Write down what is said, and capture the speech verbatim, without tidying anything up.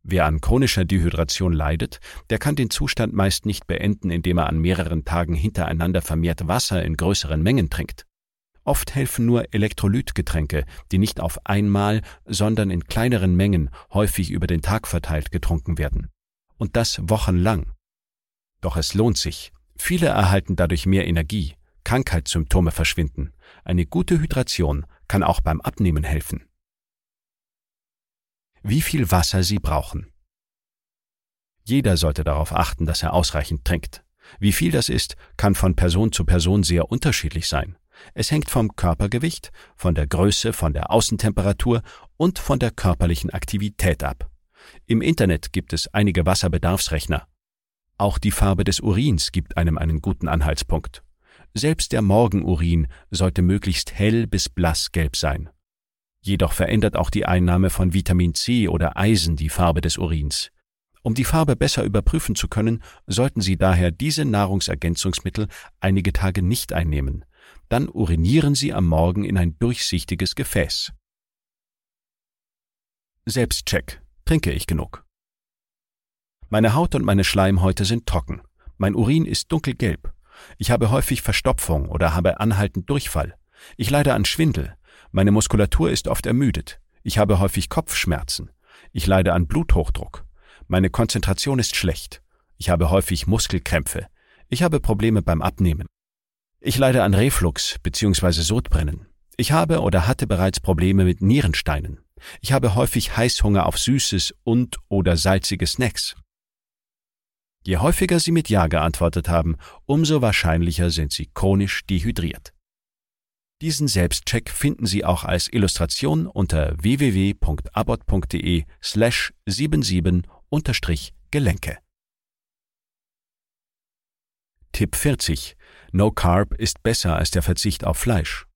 Wer an chronischer Dehydration leidet, der kann den Zustand meist nicht beenden, indem er an mehreren Tagen hintereinander vermehrt Wasser in größeren Mengen trinkt. Oft helfen nur Elektrolytgetränke, die nicht auf einmal, sondern in kleineren Mengen, häufig über den Tag verteilt getrunken werden. Und das wochenlang. Doch es lohnt sich. Viele erhalten dadurch mehr Energie, Krankheitssymptome verschwinden. Eine gute Hydration kann auch beim Abnehmen helfen. Wie viel Wasser Sie brauchen. Jeder sollte darauf achten, dass er ausreichend trinkt. Wie viel das ist, kann von Person zu Person sehr unterschiedlich sein. Es hängt vom Körpergewicht, von der Größe, von der Außentemperatur und von der körperlichen Aktivität ab. Im Internet gibt es einige Wasserbedarfsrechner. Auch die Farbe des Urins gibt einem einen guten Anhaltspunkt. Selbst der Morgenurin sollte möglichst hell bis blassgelb sein. Jedoch verändert auch die Einnahme von Vitamin C oder Eisen die Farbe des Urins. Um die Farbe besser überprüfen zu können, sollten Sie daher diese Nahrungsergänzungsmittel einige Tage nicht einnehmen. Dann urinieren Sie am Morgen in ein durchsichtiges Gefäß. Selbstcheck. Trinke ich genug? Meine Haut und meine Schleimhäute sind trocken. Mein Urin ist dunkelgelb. Ich habe häufig Verstopfung oder habe anhaltend Durchfall. Ich leide an Schwindel. Meine Muskulatur ist oft ermüdet. Ich habe häufig Kopfschmerzen. Ich leide an Bluthochdruck. Meine Konzentration ist schlecht. Ich habe häufig Muskelkrämpfe. Ich habe Probleme beim Abnehmen. Ich leide an Reflux bzw. Sodbrennen. Ich habe oder hatte bereits Probleme mit Nierensteinen. Ich habe häufig Heißhunger auf süßes und oder salzige Snacks. Je häufiger Sie mit Ja geantwortet haben, umso wahrscheinlicher sind Sie chronisch dehydriert. Diesen Selbstcheck finden Sie auch als Illustration unter w w w punkt abbott punkt d e slash siebenundsiebzig unterstrich Gelenke. Tipp vierzig. No Carb ist besser als der Verzicht auf Fleisch.